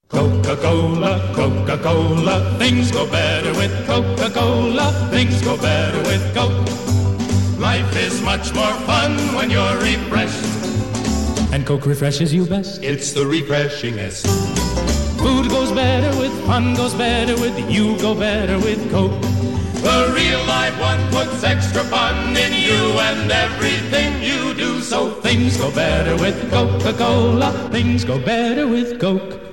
Coca-Cola, Coca-Cola, things go better with Coca-Cola, things go better with Coke. Life is much more fun when you're refreshed, and Coke refreshes you best. It's the refreshingest. Food goes better with, fun goes better with, you go better with Coke. The real live one puts extra fun in you and everything you do, so things go better with Coca-Cola, things go better with Coke.